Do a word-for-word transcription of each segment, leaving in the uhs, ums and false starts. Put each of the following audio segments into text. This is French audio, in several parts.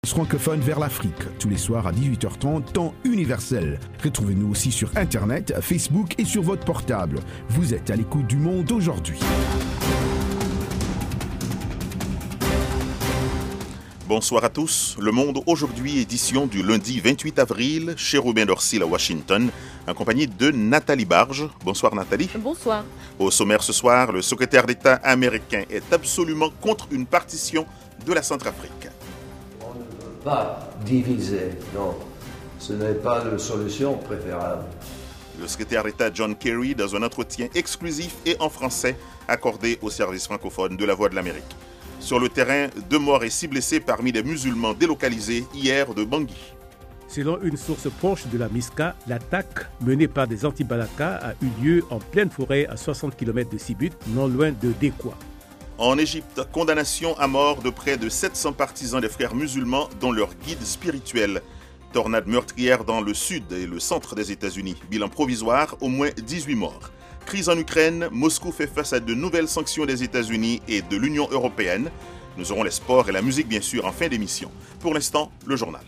Francophone vers l'Afrique, tous les soirs à dix-huit heures trente, temps universel. Retrouvez-nous aussi sur Internet, Facebook et sur votre portable. Vous êtes à l'écoute du Monde aujourd'hui. Bonsoir à tous. Le Monde aujourd'hui, édition du lundi vingt-huit avril, chez Robin Dorsil à Washington, en compagnie de Nathalie Barge. Bonsoir Nathalie. Bonsoir. Au sommaire ce soir, le secrétaire d'État américain est absolument contre une partition de la Centrafrique. On ne veut pas diviser, non. Ce n'est pas la solution préférable. Le secrétaire d'État John Kerry dans un entretien exclusif et en français accordé au service francophone de la Voix de l'Amérique. Sur le terrain, deux morts et six blessés parmi les musulmans délocalisés hier de Bangui. Selon une source proche de la MISCA, l'attaque menée par des anti-Balaka a eu lieu en pleine forêt à soixante kilomètres de Sibut, non loin de Dekwa. En Égypte, condamnation à mort de près de sept cents partisans des frères musulmans, dont leur guide spirituel. Tornade meurtrière dans le sud et le centre des États-Unis. Bilan provisoire, au moins dix-huit morts. Crise en Ukraine, Moscou fait face à de nouvelles sanctions des États-Unis et de l'Union européenne. Nous aurons les sports et la musique bien sûr en fin d'émission. Pour l'instant, le journal.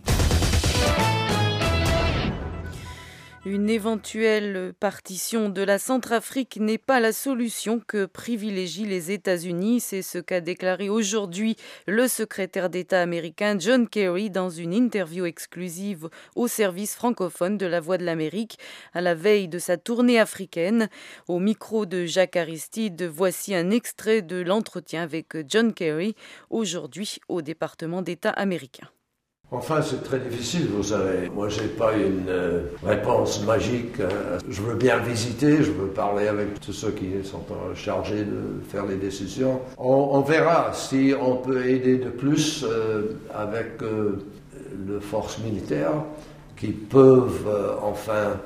Une éventuelle partition de la Centrafrique n'est pas la solution que privilégient les États-Unis. C'est ce qu'a déclaré aujourd'hui le secrétaire d'État américain John Kerry dans une interview exclusive au service francophone de la Voix de l'Amérique à la veille de sa tournée africaine. Au micro de Jacques Aristide, voici un extrait de l'entretien avec John Kerry aujourd'hui au département d'État américain. Enfin, c'est très difficile, vous savez. Moi, je n'ai pas une euh, réponse magique. Hein. Je veux bien visiter, je veux parler avec tous ceux qui sont chargés de faire les décisions. On, on verra si on peut aider de plus euh, avec euh, les forces militaires qui peuvent euh, enfin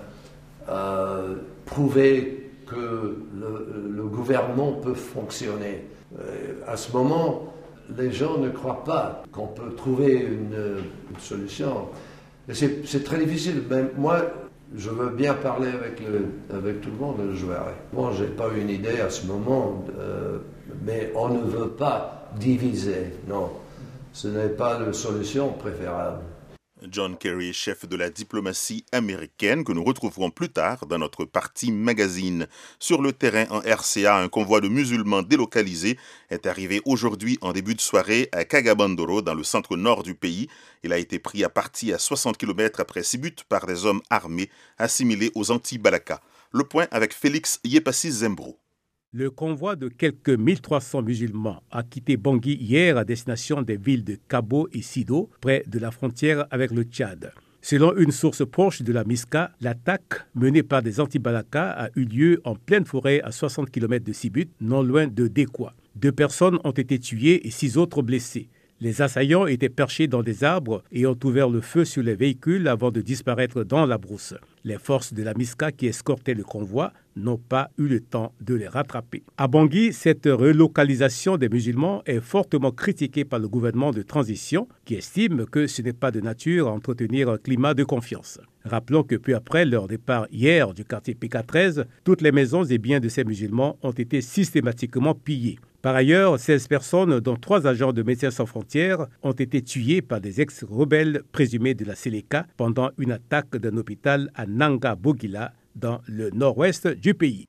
euh, prouver que le, le gouvernement peut fonctionner. Euh, à ce moment, les gens ne croient pas qu'on peut trouver une, une solution. Et c'est, c'est très difficile. Même moi, je veux bien parler avec, le, avec tout le monde, je verrai. Bon, je n'ai pas une idée à ce moment, euh, mais on ne veut pas diviser, non. Ce n'est pas la solution préférable. John Kerry, chef de la diplomatie américaine, que nous retrouverons plus tard dans notre partie magazine. Sur le terrain en R C A, un convoi de musulmans délocalisés est arrivé aujourd'hui en début de soirée à Kagabandoro, dans le centre nord du pays. Il a été pris à partie à soixante kilomètres après Sibut par des hommes armés assimilés aux anti-Balaka. Le point avec Félix Yepassi Zembro. Le convoi de quelques mille trois cents musulmans a quitté Bangui hier à destination des villes de Kabo et Sido, près de la frontière avec le Tchad. Selon une source proche de la MISCA, l'attaque menée par des anti-Balaka a eu lieu en pleine forêt à soixante kilomètres de Sibut, non loin de Dekwa. Deux personnes ont été tuées et six autres blessées. Les assaillants étaient perchés dans des arbres et ont ouvert le feu sur les véhicules avant de disparaître dans la brousse. Les forces de la MISCA qui escortaient le convoi n'ont pas eu le temps de les rattraper. À Bangui, cette relocalisation des musulmans est fortement critiquée par le gouvernement de transition qui estime que ce n'est pas de nature à entretenir un climat de confiance. Rappelons que peu après leur départ hier du quartier P K treize, toutes les maisons et biens de ces musulmans ont été systématiquement pillés. Par ailleurs, seize personnes, dont trois agents de Médecins sans frontières, ont été tuées par des ex-rebelles présumés de la Séléka pendant une attaque d'un hôpital à Nanga-Bogila, dans le nord-ouest du pays.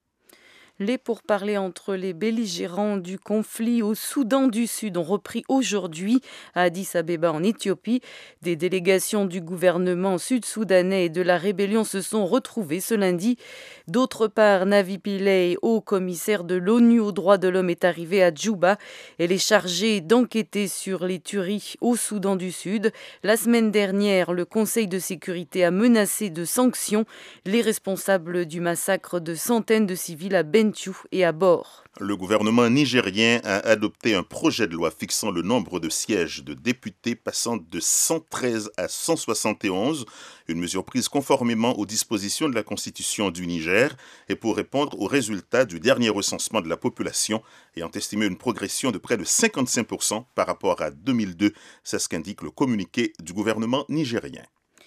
Les pourparlers entre les belligérants du conflit au Soudan du Sud ont repris aujourd'hui à Addis-Abeba en Éthiopie. Des délégations du gouvernement sud-soudanais et de la rébellion se sont retrouvées ce lundi. D'autre part, Navi Pillay, haut commissaire de l'ONU aux droits de l'homme, est arrivé à Djouba. Elle est chargée d'enquêter sur les tueries au Soudan du Sud. La semaine dernière, le Conseil de sécurité a menacé de sanctions les responsables du massacre de centaines de civils à Ben et à bord. Le gouvernement nigérien a adopté un projet de loi fixant le nombre de sièges de députés passant de cent treize à cent soixante et onze, une mesure prise conformément aux dispositions de la Constitution du Niger et pour répondre aux résultats du dernier recensement de la population ayant estimé une progression de près de cinquante-cinq pour cent par rapport à deux mille deux. C'est ce qu'indique le communiqué du gouvernement nigérien.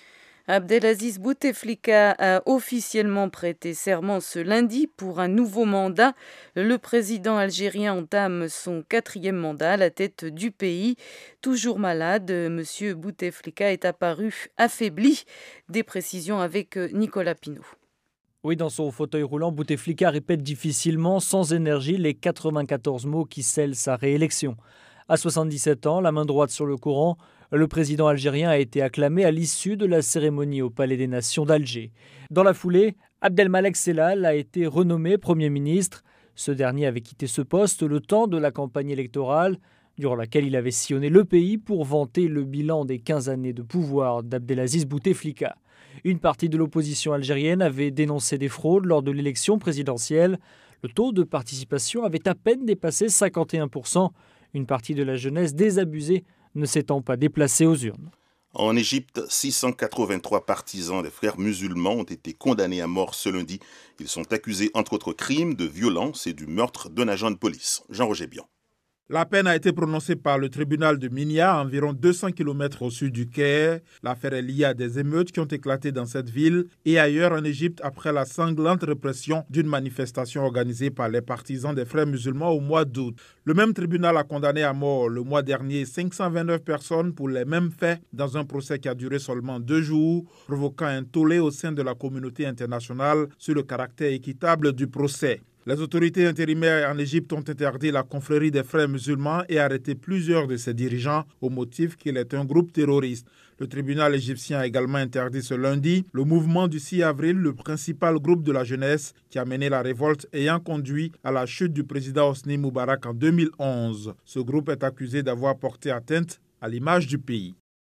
Abdelaziz Bouteflika a officiellement prêté serment ce lundi pour un nouveau mandat. Le président algérien entame son quatrième mandat à la tête du pays. Toujours malade, M. Bouteflika est apparu affaibli. Des précisions avec Nicolas Pinault. Oui, dans son fauteuil roulant, Bouteflika répète difficilement, sans énergie, les quatre-vingt-quatorze mots qui scellent sa réélection. À soixante-dix-sept ans, la main droite sur le Coran, le président algérien a été acclamé à l'issue de la cérémonie au Palais des Nations d'Alger. Dans la foulée, Abdelmalek Sellal a été renommé Premier ministre. Ce dernier avait quitté ce poste le temps de la campagne électorale, durant laquelle il avait sillonné le pays pour vanter le bilan des quinze années de pouvoir d'Abdelaziz Bouteflika. Une partie de l'opposition algérienne avait dénoncé des fraudes lors de l'élection présidentielle. Le taux de participation avait à peine dépassé cinquante et un pour cent. Une partie de la jeunesse désabusée ne s'étant pas déplacée aux urnes. En Égypte, six cent quatre-vingt-trois partisans des frères musulmans ont été condamnés à mort ce lundi. Ils sont accusés, entre autres crimes, de violence et du meurtre d'un agent de police. Jean-Roger Bian. La peine a été prononcée par le tribunal de Minya, à environ deux cents kilomètres au sud du Caire. L'affaire est liée à des émeutes qui ont éclaté dans cette ville et ailleurs en Égypte après la sanglante répression d'une manifestation organisée par les partisans des frères musulmans au mois d'août. Le même tribunal a condamné à mort le mois dernier cinq cent vingt-neuf personnes pour les mêmes faits dans un procès qui a duré seulement deux jours, provoquant un tollé au sein de la communauté internationale sur le caractère équitable du procès. Les autorités intérimaires en Égypte ont interdit la confrérie des frères musulmans et arrêté plusieurs de ses dirigeants au motif qu'il est un groupe terroriste. Le tribunal égyptien a également interdit ce lundi le mouvement du six avril, le principal groupe de la jeunesse qui a mené la révolte ayant conduit à la chute du président Hosni Moubarak en deux mille onze. Ce groupe est accusé d'avoir porté atteinte à l'image du pays.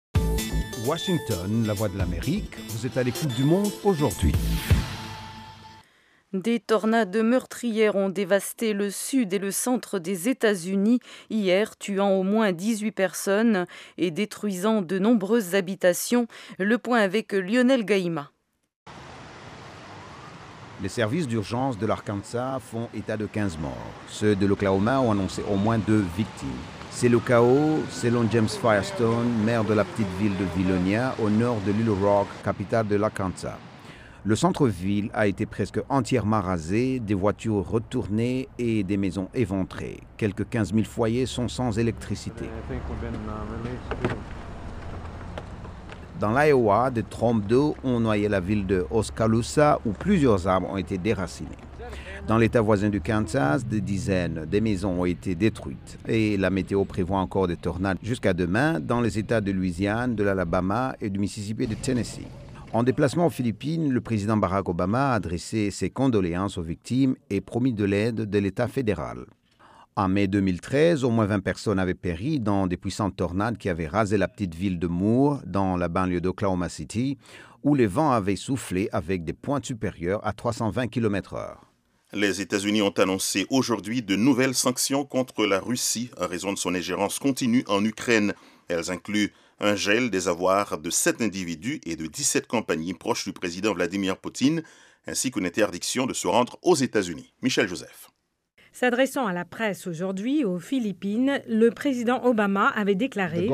Washington, la voix de l'Amérique, vous êtes à l'écoute du monde aujourd'hui. Des tornades meurtrières ont dévasté le sud et le centre des États-Unis hier, tuant au moins dix-huit personnes et détruisant de nombreuses habitations. Le point avec Lionel Gaïma. Les services d'urgence de l'Arkansas font état de quinze morts. Ceux de l'Oklahoma ont annoncé au moins deux victimes. C'est le chaos, selon James Firestone, maire de la petite ville de Vilonia, au nord de Little Rock, capitale de l'Arkansas. Le centre-ville a été presque entièrement rasé, des voitures retournées et des maisons éventrées. Quelques quinze mille foyers sont sans électricité. Dans l'Iowa, des trompes d'eau ont noyé la ville de Oskaloosa où plusieurs arbres ont été déracinés. Dans l'État voisin du Kansas, des dizaines de maisons ont été détruites. Et la météo prévoit encore des tornades jusqu'à demain dans les États de Louisiane, de l'Alabama et du Mississippi et de Tennessee. En déplacement aux Philippines, le président Barack Obama a adressé ses condoléances aux victimes et promis de l'aide de l'État fédéral. En mai deux mille treize, au moins vingt personnes avaient péri dans des puissantes tornades qui avaient rasé la petite ville de Moore, dans la banlieue d'Oklahoma City, où les vents avaient soufflé avec des pointes supérieures à trois cent vingt kilomètres heure. Les États-Unis ont annoncé aujourd'hui de nouvelles sanctions contre la Russie à raison de son ingérence continue en Ukraine. Elles incluent un gel des avoirs de sept individus et de dix-sept compagnies proches du président Vladimir Poutine, ainsi qu'une interdiction de se rendre aux États-Unis. Michel Joseph. S'adressant à la presse aujourd'hui aux Philippines, le président Obama avait déclaré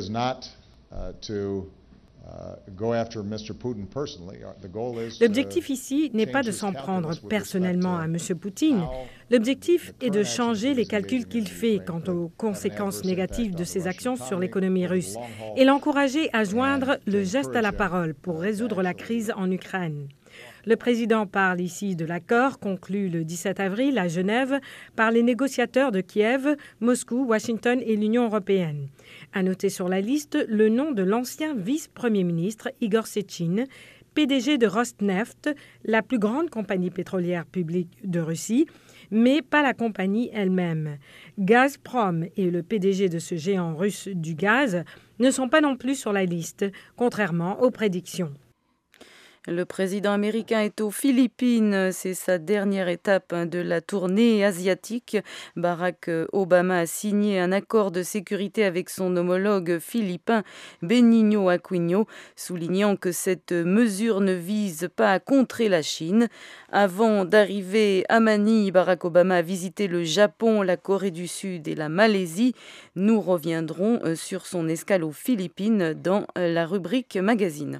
L'objectif ici n'est pas de s'en prendre personnellement à M. Poutine. L'objectif est de changer les calculs qu'il fait quant aux conséquences négatives de ses actions sur l'économie russe et l'encourager à joindre le geste à la parole pour résoudre la crise en Ukraine. Le président parle ici de l'accord conclu le dix-sept avril à Genève par les négociateurs de Kiev, Moscou, Washington et l'Union européenne. À noter sur la liste le nom de l'ancien vice-premier ministre Igor Sechin, P D G de Rosneft, la plus grande compagnie pétrolière publique de Russie, mais pas la compagnie elle-même. Gazprom et le P D G de ce géant russe du gaz ne sont pas non plus sur la liste, contrairement aux prédictions. Le président américain est aux Philippines. C'est sa dernière étape de la tournée asiatique. Barack Obama a signé un accord de sécurité avec son homologue philippin Benigno Aquino, soulignant que cette mesure ne vise pas à contrer la Chine. Avant d'arriver à Manille, Barack Obama a visité le Japon, la Corée du Sud et la Malaisie. Nous reviendrons sur son escale aux Philippines dans la rubrique magazine.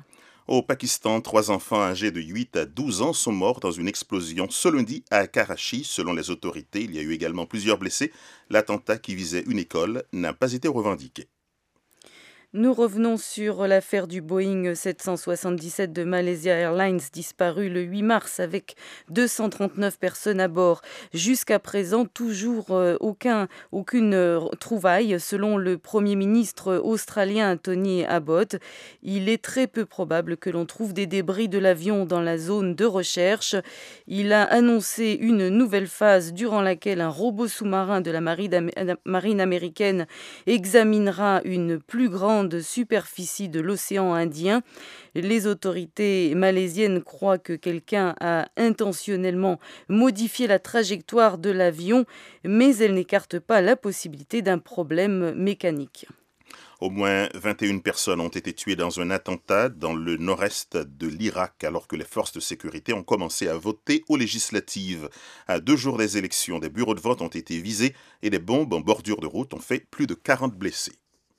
Au Pakistan, trois enfants âgés de huit à douze ans sont morts dans une explosion ce lundi à Karachi. Selon les autorités, il y a eu également plusieurs blessés. L'attentat qui visait une école n'a pas été revendiqué. Nous revenons sur l'affaire du Boeing sept cent soixante-dix-sept de Malaysia Airlines disparu le huit mars avec deux cent trente-neuf personnes à bord. Jusqu'à présent, toujours euh, aucun, aucune euh, trouvaille selon le Premier ministre australien Tony Abbott. Il est très peu probable que l'on trouve des débris de l'avion dans la zone de recherche. Il a annoncé une nouvelle phase durant laquelle un robot sous-marin de la marine américaine examinera une plus grande de superficie de l'océan Indien. Les autorités malaisiennes croient que quelqu'un a intentionnellement modifié la trajectoire de l'avion, mais elles n'écartent pas la possibilité d'un problème mécanique. Au moins vingt et une personnes ont été tuées dans un attentat dans le nord-est de l'Irak, alors que les forces de sécurité ont commencé à voter aux législatives. À deux jours des élections, des bureaux de vote ont été visés et des bombes en bordure de route ont fait plus de quarante blessés.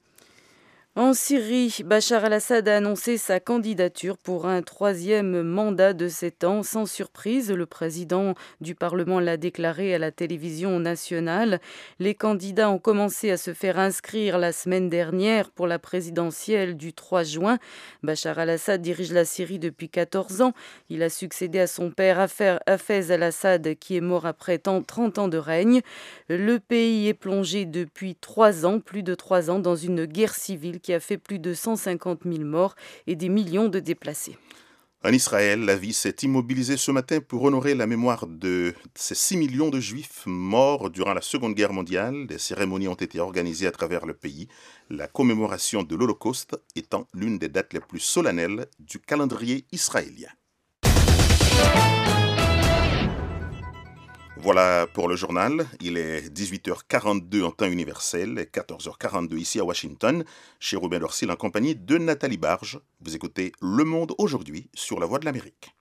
En Syrie, Bachar al-Assad a annoncé sa candidature pour un troisième mandat de sept ans. Sans surprise, le président du Parlement l'a déclaré à la télévision nationale. Les candidats ont commencé à se faire inscrire la semaine dernière pour la présidentielle du trois juin. Bachar al-Assad dirige la Syrie depuis quatorze ans. Il a succédé à son père Hafez al-Assad qui est mort après trente ans de règne. Le pays est plongé depuis trois ans, plus de trois ans, dans une guerre civile qui a fait plus de cent cinquante mille morts et des millions de déplacés. En Israël, la vie s'est immobilisée ce matin pour honorer la mémoire de ces six millions de Juifs morts durant la Seconde Guerre mondiale. Des cérémonies ont été organisées à travers le pays, la commémoration de l'Holocauste étant l'une des dates les plus solennelles du calendrier israélien. Voilà pour le journal. Il est dix-huit heures quarante-deux en temps universel et quatorze heures quarante-deux ici à Washington. Chez Robin Dorsil en compagnie de Nathalie Barge. Vous écoutez Le Monde aujourd'hui sur la Voix de l'Amérique.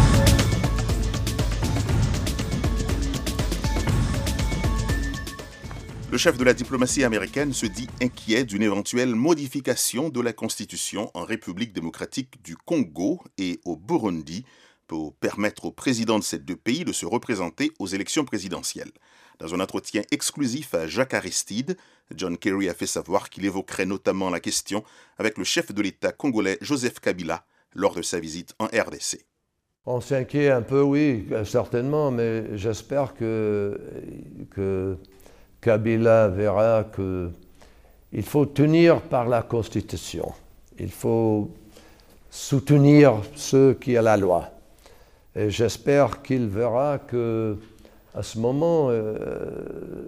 Le chef de la diplomatie américaine se dit inquiet d'une éventuelle modification de la Constitution en République démocratique du Congo et au Burundi, pour permettre au président de ces deux pays de se représenter aux élections présidentielles. Dans un entretien exclusif à Jacques Aristide, John Kerry a fait savoir qu'il évoquerait notamment la question avec le chef de l'État congolais Joseph Kabila lors de sa visite en R D C. On s'inquiète un peu, oui, certainement, mais j'espère que, que Kabila verra qu'il faut tenir par la Constitution. Il faut soutenir ceux qui ont la loi. Et j'espère qu'il verra que, à ce moment, euh,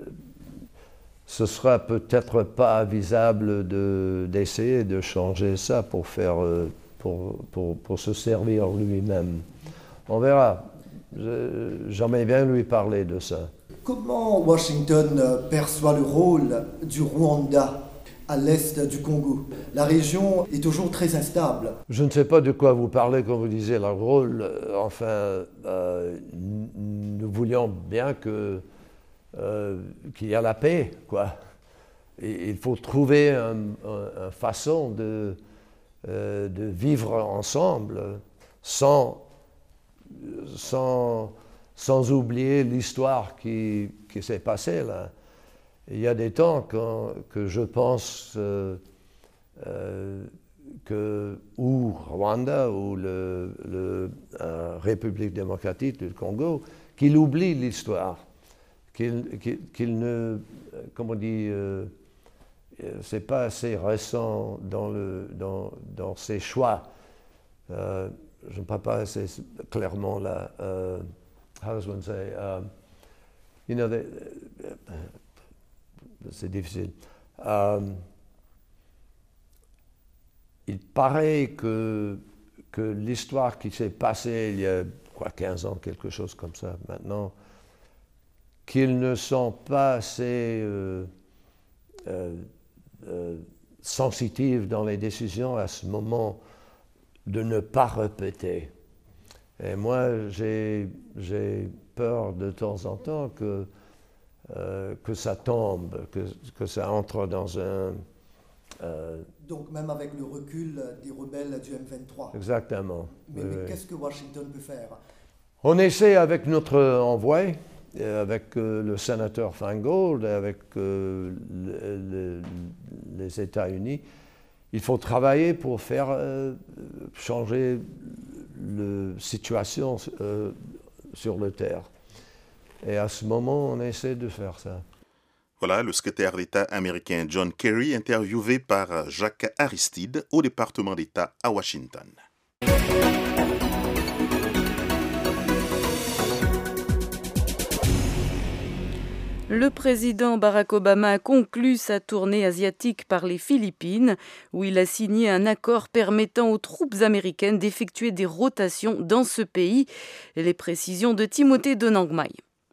ce sera peut-être pas avisable de, d'essayer de changer ça pour, faire, euh, pour, pour, pour se servir lui-même. On verra. Je, j'aimerais bien lui parler de ça. Comment Washington perçoit le rôle du Rwanda à l'est du Congo? La région est toujours très instable. Je ne sais pas de quoi vous parlez quand vous disiez le rôle. Enfin, euh, nous voulions bien que, euh, qu'il y ait la paix, quoi. Et il faut trouver une un, un façon de, euh, de vivre ensemble sans, sans, sans oublier l'histoire qui, qui s'est passée là. Il y a des temps quand, que je pense euh, euh, que ou Rwanda ou la euh, République démocratique du Congo, qu'il oublie l'histoire, qu'il, qu'il, qu'il ne, comme on dit, euh, c'est pas assez récent dans, le, dans, dans ses choix. Euh, je ne parle pas assez clairement là. Uh, how does one say? Um, you know, they, uh, c'est difficile. Euh, il paraît que, que l'histoire qui s'est passée il y a quoi, quinze ans, quelque chose comme ça maintenant, qu'ils ne sont pas assez euh, euh, euh, sensitifs dans les décisions à ce moment de ne pas répéter. Et moi, j'ai, j'ai peur de temps en temps que Euh, que ça tombe, que, que ça entre dans un, euh, Donc même avec le recul des rebelles du M vingt-trois. Exactement. Mais, oui, mais oui. qu'est-ce que Washington peut faire? On essaie avec notre envoyé, avec euh, le sénateur Feingold, avec euh, le, le, les États-Unis. Il faut travailler pour faire euh, changer la situation euh, sur la terre. Et à ce moment, on essaie de faire ça. Voilà le secrétaire d'État américain John Kerry, interviewé par Jacques Aristide au département d'État à Washington. Le président Barack Obama a conclu sa tournée asiatique par les Philippines, où il a signé un accord permettant aux troupes américaines d'effectuer des rotations dans ce pays. Les précisions de Timothée Donangmai.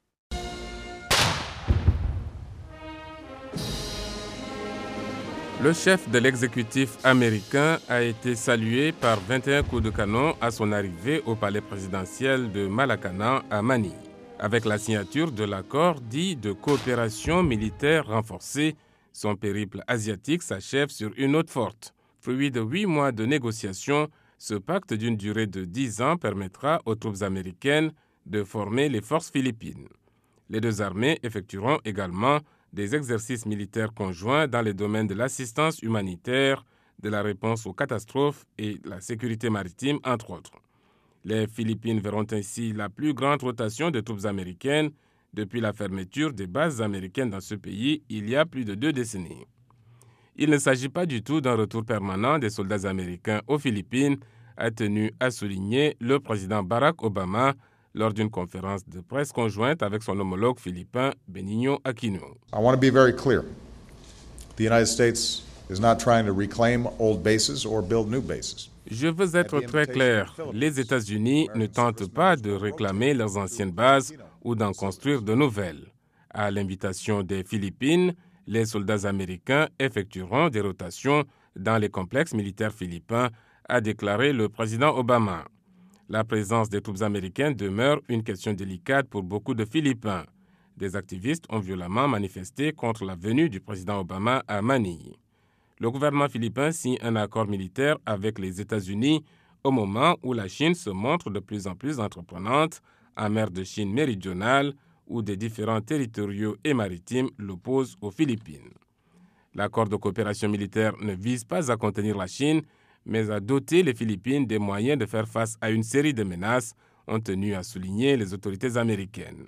Le chef de l'exécutif américain a été salué par vingt et un coups de canon à son arrivée au palais présidentiel de Malacanan à Manille. Avec la signature de l'accord dit de coopération militaire renforcée, son périple asiatique s'achève sur une note forte. Fruit de huit mois de négociations, ce pacte d'une durée de dix ans permettra aux troupes américaines de former les forces philippines. Les deux armées effectueront également des exercices militaires conjoints dans les domaines de l'assistance humanitaire, de la réponse aux catastrophes et de la sécurité maritime, entre autres. Les Philippines verront ainsi la plus grande rotation de troupes américaines depuis la fermeture des bases américaines dans ce pays il y a plus de deux décennies. Il ne s'agit pas du tout d'un retour permanent des soldats américains aux Philippines, a tenu à souligner le président Barack Obama lors d'une conférence de presse conjointe avec son homologue philippin Benigno Aquino. I want to be very clear. The United States is not trying to reclaim old bases or build new bases. Je veux être très clair. Les États-Unis ne tentent pas de réclamer leurs anciennes bases ou d'en construire de nouvelles. À l'invitation des Philippines, les soldats américains effectueront des rotations dans les complexes militaires philippins, a déclaré le président Obama. La présence des troupes américaines demeure une question délicate pour beaucoup de Philippins. Des activistes ont violemment manifesté contre la venue du président Obama à Manille. Le gouvernement philippin signe un accord militaire avec les États-Unis au moment où la Chine se montre de plus en plus entreprenante en mer de Chine méridionale, où des différends territoriaux et maritimes l'opposent aux Philippines. L'accord de coopération militaire ne vise pas à contenir la Chine, mais à doter les Philippines des moyens de faire face à une série de menaces, ont tenu à souligner les autorités américaines.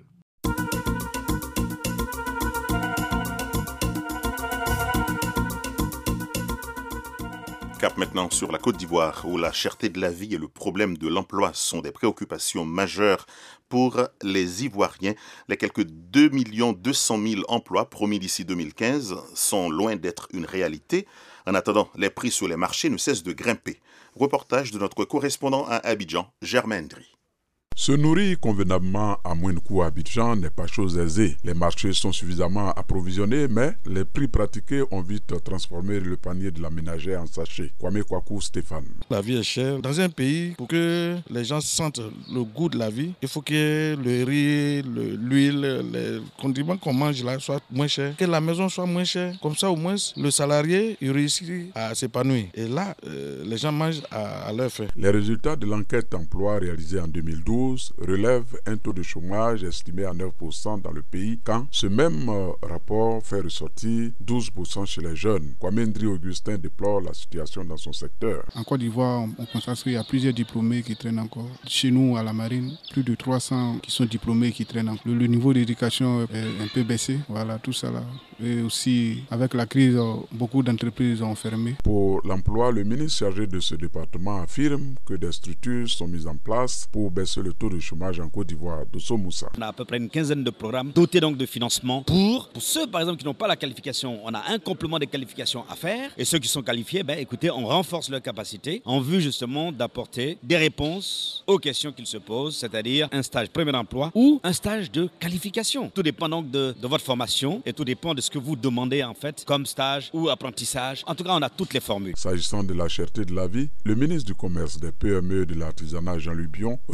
Cap maintenant sur la Côte d'Ivoire, où la cherté de la vie et le problème de l'emploi sont des préoccupations majeures pour les Ivoiriens. Les quelques deux millions deux cent mille emplois promis d'ici deux mille quinze sont loin d'être une réalité. En attendant, les prix sur les marchés ne cessent de grimper. Reportage de notre correspondant à Abidjan, Germain Ndri. Se nourrir convenablement à moins de coûts à Abidjan n'est pas chose aisée. Les marchés sont suffisamment approvisionnés, mais les prix pratiqués ont vite transformé le panier de la ménagère en sachet. Kwame Kwaku Stéphane. La vie est chère. Dans un pays, pour que les gens sentent le goût de la vie, il faut que le riz, le, l'huile, les condiments qu'on mange là soient moins chers, que la maison soit moins chère. Comme ça, au moins, le salarié il réussit à s'épanouir. Et là, euh, les gens mangent à, à leur faim. Les résultats de l'enquête emploi réalisée en deux mille douze relève un taux de chômage estimé à neuf pour cent dans le pays, quand ce même euh, rapport fait ressortir douze pour cent chez les jeunes. Kwame Ndri Augustin déplore la situation dans son secteur. En Côte d'Ivoire, on constate qu'il y a plusieurs diplômés qui traînent encore. Chez nous, à la marine, plus de trois cents qui sont diplômés qui traînent encore. Le, le niveau d'éducation est un peu baissé. Voilà, tout ça là. Et aussi, avec la crise, beaucoup d'entreprises ont fermé. Pour l'emploi, le ministre chargé de ce département affirme que des structures sont mises en place pour baisser le taux de chômage en Côte d'Ivoire. Dosso Moussa. On a à peu près une quinzaine de programmes dotés donc de financement pour, pour ceux par exemple qui n'ont pas la qualification. On a un complément de qualification à faire et ceux qui sont qualifiés, ben, écoutez, on renforce leur capacité en vue justement d'apporter des réponses aux questions qu'ils se posent, c'est-à-dire un stage premier emploi ou un stage de qualification. Tout dépend donc de, de votre formation et tout dépend de ce que vous demandez en fait comme stage ou apprentissage. En tout cas, on a toutes les formules. S'agissant de la cherté de la vie, le ministre du Commerce, des P M E et de l'Artisanat, Jean-Louis Bion, reconnaît les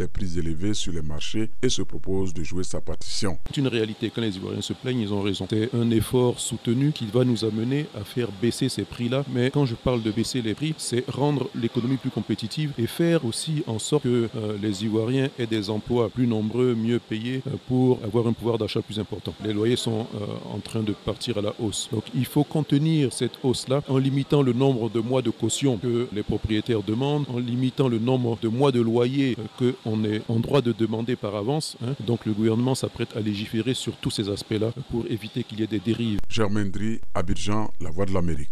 les prix élevés sur les marchés et se propose de jouer sa partition. C'est une réalité. Quand les Ivoiriens se plaignent, ils ont raison. C'est un effort soutenu qui va nous amener à faire baisser ces prix-là. Mais quand je parle de baisser les prix, c'est rendre l'économie plus compétitive et faire aussi en sorte que euh, les Ivoiriens aient des emplois plus nombreux, mieux payés euh, pour avoir un pouvoir d'achat plus important. Les loyers sont euh, en train de partir à la hausse. Donc il faut contenir cette hausse-là en limitant le nombre de mois de caution que les propriétaires demandent, en limitant le nombre de mois de loyer euh, qu'on est en droit de demander par avance. Hein. Donc le gouvernement s'apprête à légiférer sur tous ces aspects-là pour éviter qu'il y ait des dérives. Germain Dri, Abidjan, La Voix de l'Amérique.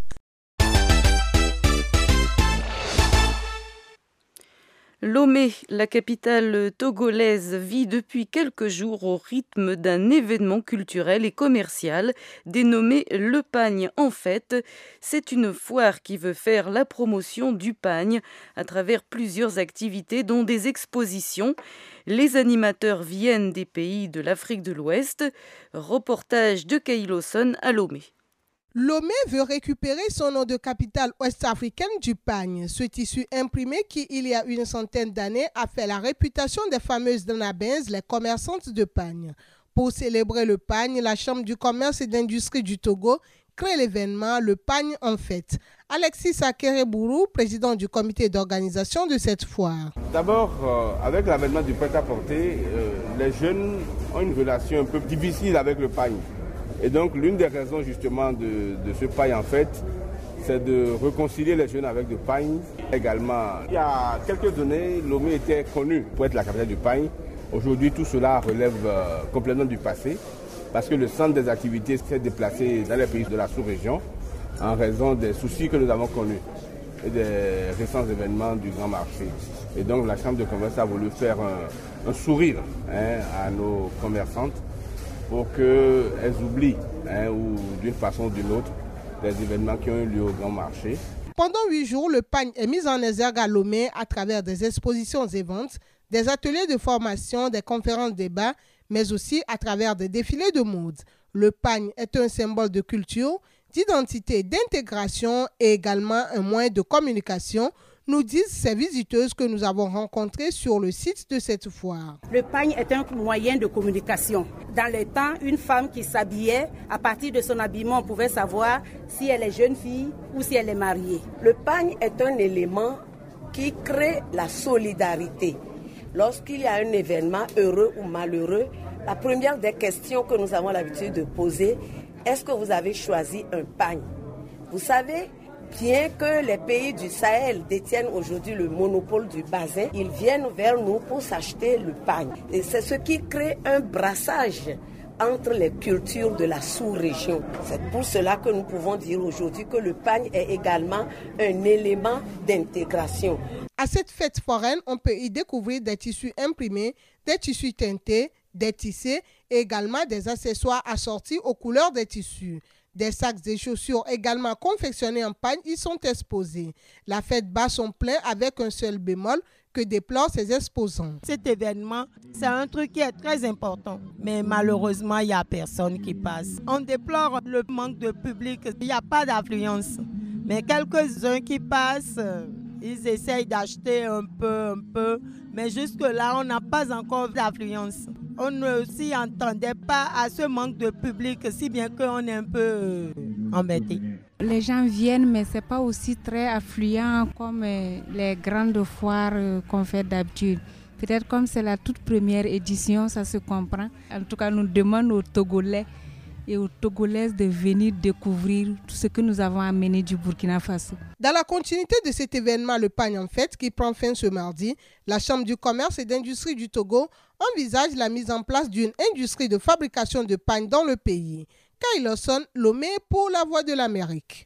Lomé, la capitale togolaise, vit depuis quelques jours au rythme d'un événement culturel et commercial dénommé Le Pagne en Fête. C'est une foire qui veut faire la promotion du pagne à travers plusieurs activités dont des expositions. Les animateurs viennent des pays de l'Afrique de l'Ouest. Reportage de Kailoson à Lomé. Lomé veut récupérer son nom de capitale ouest-africaine du pagne. Ce tissu imprimé qui, il y a une centaine d'années, a fait la réputation des fameuses Danabins, les commerçantes de pagne. Pour célébrer le pagne, la Chambre du commerce et d'industrie du Togo crée l'événement Le Pagne en Fête. Alexis Akerebourou, président du comité d'organisation de cette foire. D'abord, euh, avec l'avènement du prêt-à-porter, euh, les jeunes ont une relation un peu difficile avec le pagne. Et donc, l'une des raisons justement de, de ce pagne en fait, c'est de réconcilier les jeunes avec le pagne. Également, il y a quelques années, Lomé était connu pour être la capitale du pagne. Aujourd'hui, tout cela relève euh, complètement du passé, parce que le centre des activités s'est déplacé dans les pays de la sous-région en raison des soucis que nous avons connus et des récents événements du grand marché. Et donc, la Chambre de commerce a voulu faire un, un sourire hein, à nos commerçantes, pour qu'elles oublient, hein, ou d'une façon ou d'une autre, les événements qui ont eu lieu au grand marché. Pendant huit jours, le pagne est mis en exergue à Lomé à travers des expositions et ventes, des ateliers de formation, des conférences débats, mais aussi à travers des défilés de mode. Le pagne est un symbole de culture, d'identité, d'intégration et également un moyen de communication, nous disent ces visiteuses que nous avons rencontrées sur le site de cette foire. Le pagne est un moyen de communication. Dans le temps, une femme qui s'habillait, à partir de son habillement, on pouvait savoir si elle est jeune fille ou si elle est mariée. Le pagne est un élément qui crée la solidarité. Lorsqu'il y a un événement heureux ou malheureux, la première des questions que nous avons l'habitude de poser, est-ce que vous avez choisi un pagne? Vous savez, bien que les pays du Sahel détiennent aujourd'hui le monopole du bazin, ils viennent vers nous pour s'acheter le pagne. Et c'est ce qui crée un brassage entre les cultures de la sous-région. C'est pour cela que nous pouvons dire aujourd'hui que le pagne est également un élément d'intégration. À cette fête foraine, on peut y découvrir des tissus imprimés, des tissus teintés, des tissés et également des accessoires assortis aux couleurs des tissus. Des sacs et chaussures également confectionnés en pagne y sont exposés. La fête bat son plein avec un seul bémol que déplorent ses exposants. Cet événement, c'est un truc qui est très important, mais malheureusement, il n'y a personne qui passe. On déplore le manque de public, il n'y a pas d'affluence, mais quelques-uns qui passent, ils essayent d'acheter un peu, un peu, mais jusque-là, on n'a pas encore d'affluence. On ne s'y entendait pas à ce manque de public, si bien qu'on est un peu embêté. Les gens viennent, mais ce n'est pas aussi très affluent comme les grandes foires qu'on fait d'habitude. Peut-être comme c'est la toute première édition, ça se comprend. En tout cas, nous demandons aux Togolais et aux Togolaises de venir découvrir tout ce que nous avons amené du Burkina Faso. Dans la continuité de cet événement, le Pagne en Fête, qui prend fin ce mardi, la Chambre du commerce et d'industrie du Togo envisage la mise en place d'une industrie de fabrication de pagne dans le pays. Kailoson, Lomé pour La Voix de l'Amérique.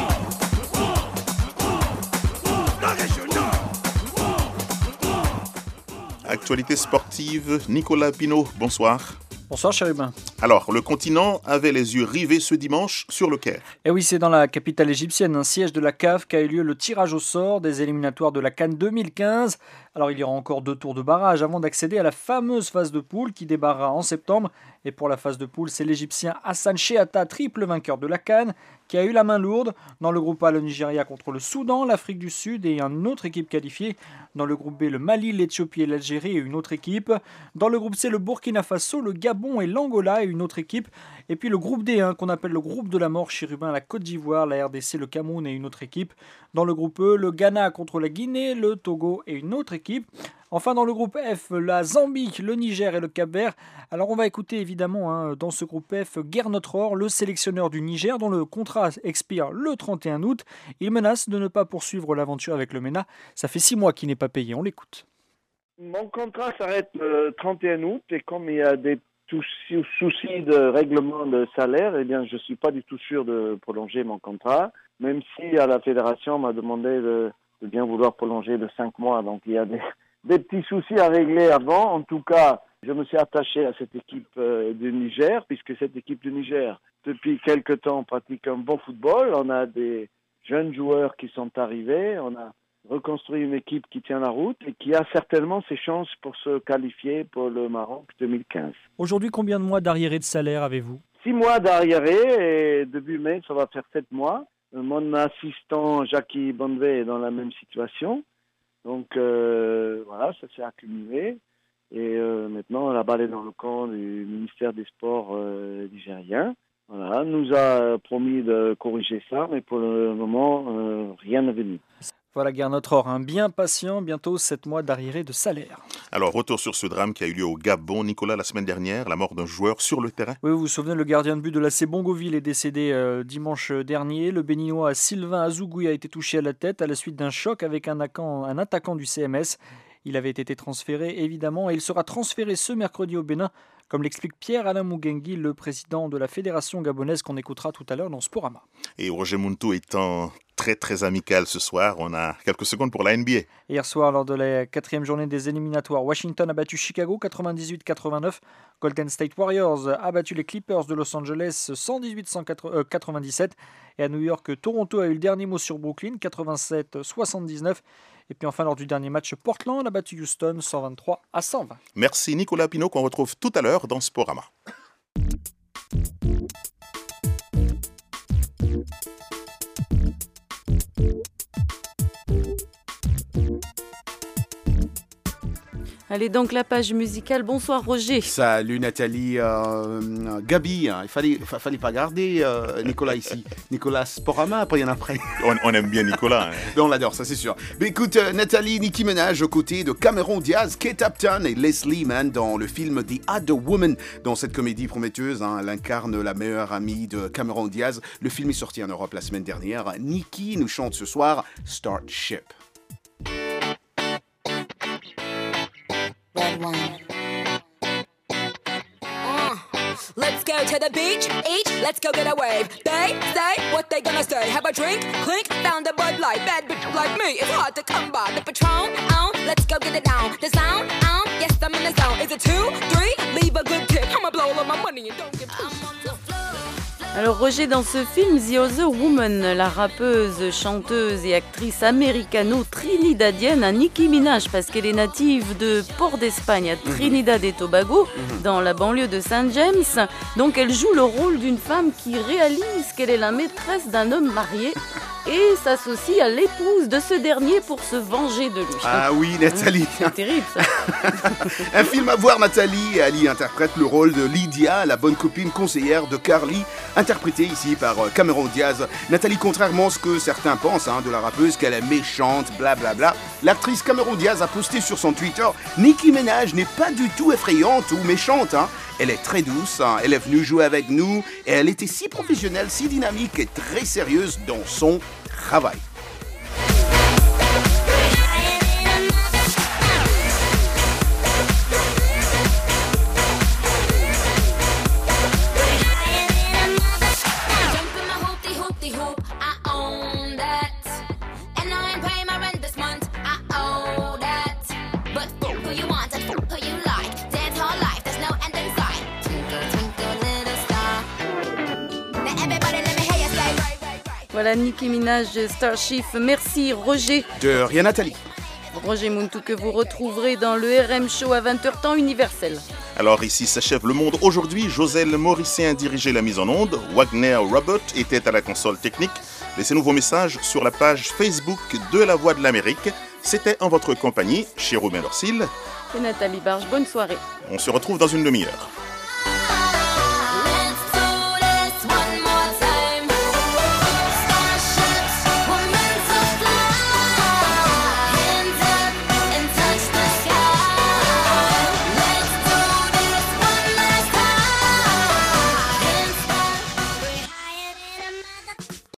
Actualité sportive, Nicolas Pinault, bonsoir. Bonsoir Chérubin. Alors, le continent avait les yeux rivés ce dimanche sur le Caire. Et oui, c'est dans la capitale égyptienne, un siège de la C A F, qu'a eu lieu le tirage au sort des éliminatoires de la CAN deux mille quinze. Alors, il y aura encore deux tours de barrage avant d'accéder à la fameuse phase de poule qui débarrera en septembre Et pour la phase de poule, c'est l'Égyptien Hassan Shehatta, triple vainqueur de la CAN, qui a eu la main lourde. Dans le groupe A, le Nigeria contre le Soudan, l'Afrique du Sud et une autre équipe qualifiée. Dans le groupe B, le Mali, l'Éthiopie et l'Algérie et une autre équipe. Dans le groupe C, le Burkina Faso, le Gabon et l'Angola et une autre équipe. Et puis le groupe D, hein, qu'on appelle le groupe de la mort, Chérubin, la Côte d'Ivoire, la R D C, le Cameroun et une autre équipe. Dans le groupe E, le Ghana contre la Guinée, le Togo et une autre équipe. Enfin, dans le groupe F, la Zambie, le Niger et le Cap-Vert. Alors, on va écouter évidemment hein, dans ce groupe F, Gernot Rohr, le sélectionneur du Niger, dont le contrat expire le trente et un août. Il menace de ne pas poursuivre l'aventure avec le MENA. Ça fait six mois qu'il n'est pas payé. On l'écoute. Mon contrat s'arrête le trente et un août et comme il y a des soucis de règlement de salaire, eh bien, je ne suis pas du tout sûr de prolonger mon contrat, même si à la fédération m'a demandé de, de bien vouloir prolonger de cinq mois. Donc, il y a des... des petits soucis à régler avant. En tout cas, je me suis attaché à cette équipe euh, du Niger, puisque cette équipe du Niger, depuis quelque temps, pratique un bon football. On a des jeunes joueurs qui sont arrivés. On a reconstruit une équipe qui tient la route et qui a certainement ses chances pour se qualifier pour le Maroc deux mille quinze. Aujourd'hui, combien de mois d'arriérés de salaire avez-vous ? Six mois d'arriérés et début mai, ça va faire sept mois. Mon assistant Jackie Bonvé est dans la même situation. Donc euh, voilà, ça s'est accumulé et euh, maintenant la balle est dans le camp du ministère des Sports euh, nigérien. Voilà, nous a promis de corriger ça, mais pour le moment, euh, rien n'est venu. Voilà Gernot Rohr, un bien patient, bientôt sept mois d'arriérés de salaire. Alors, retour sur ce drame qui a eu lieu au Gabon, Nicolas, la semaine dernière, la mort d'un joueur sur le terrain. Oui, vous vous souvenez, le gardien de but de l'A C Bongoville est décédé euh, dimanche dernier. Le Béninois Sylvain Azougoui a été touché à la tête à la suite d'un choc avec un attaquant, un attaquant du C M S. Il avait été transféré, évidemment, et il sera transféré ce mercredi au Bénin, comme l'explique Pierre-Alain Mougengi, le président de la fédération gabonaise qu'on écoutera tout à l'heure dans Sporama. Et Roger Muntu étant très très amical ce soir, on a quelques secondes pour la N B A. Hier soir, lors de la quatrième journée des éliminatoires, Washington a battu Chicago quatre-vingt-dix-huit à quatre-vingt-neuf. Golden State Warriors a battu les Clippers de Los Angeles cent dix-huit à quatre-vingt-dix-sept. Et à New York, Toronto a eu le dernier mot sur Brooklyn, quatre-vingt-sept à soixante-dix-neuf. Et puis enfin, lors du dernier match, Portland a battu Houston cent vingt-trois à cent vingt. Merci Nicolas Pinault, qu'on retrouve tout à l'heure dans Sporama. Allez donc la page musicale. Bonsoir Roger. Salut Nathalie. Euh, Gabi, hein, il fallait, fa- fallait pas garder euh, Nicolas ici. Nicolas Sporama, après il y en a après. On, on aime bien Nicolas. Hein. Mais on l'adore, ça c'est sûr. Mais écoute, euh, Nathalie, Nicki Minaj aux côtés de Cameron Diaz, Kate Upton et Leslie Mann dans le film The Other Woman. Dans cette comédie prometteuse, hein, elle incarne la meilleure amie de Cameron Diaz. Le film est sorti en Europe la semaine dernière. Nicki nous chante ce soir Start Ship. Red wine. Uh, let's go to the beach, each, let's go get a wave. They say what they gonna say. Have a drink, clink, found a Bud Light. Bad bitch like me, it's hard to come by. The Patron, on, let's go get it down. The sound, on, yes I'm in the zone. Is it two, three? Leave a good tip. I'ma blow all of my money and don't give two. Alors Roger, dans ce film, The Other Woman, la rappeuse, chanteuse et actrice américano-trinidadienne Nicki Minaj, parce qu'elle est native de Port d'Espagne à Trinidad et Tobago, mm-hmm. dans la banlieue de Saint James. Donc elle joue le rôle d'une femme qui réalise qu'elle est la maîtresse d'un homme marié et s'associe à l'épouse de ce dernier pour se venger de lui. Ah oui, Nathalie. C'est terrible ça. Un film à voir, Nathalie. Ali interprète le rôle de Lydia, la bonne copine conseillère de Carly, interprétée ici par Cameron Diaz. Nathalie, contrairement à ce que certains pensent hein, de la rappeuse, qu'elle est méchante, blablabla, bla bla, l'actrice Cameron Diaz a posté sur son Twitter « Nicki Minaj n'est pas du tout effrayante ou méchante. Hein. Elle est très douce, hein. Elle est venue jouer avec nous et elle était si professionnelle, si dynamique et très sérieuse dans son travail. » Voilà Nicki Minaj, Starship. Merci Roger. De rien Nathalie. Roger Muntu que vous retrouverez dans le R M Show à vingt heures temps universel. Alors ici s'achève Le Monde aujourd'hui. Joselle Mauricien dirigeait la mise en onde. Wagner Robert était à la console technique. Laissez-nous vos messages sur la page Facebook de La Voix de l'Amérique. C'était en votre compagnie, Chirou Mendorcil et Nathalie Barge. Bonne soirée. On se retrouve dans une demi-heure.